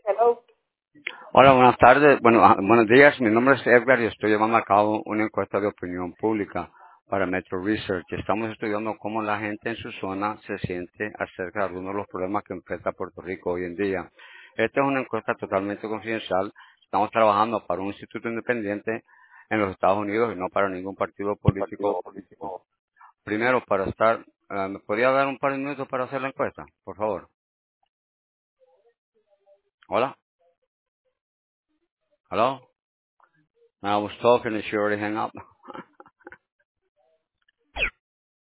Hello. Hola, buenas tardes. Bueno, buenos días. Mi nombre es Edgar y estoy llevando a cabo una encuesta de opinión pública para Metro Research. Estamos estudiando cómo la gente en su zona se siente acerca de algunos de los problemas que enfrenta Puerto Rico hoy en día. Esta es una encuesta totalmente confidencial. Estamos trabajando para un instituto independiente en los Estados Unidos y no para ningún partido político. Primero, ¿me podría dar un par de minutos para hacer la encuesta? Por favor. Hola. Hello. I was talking and she already hung up.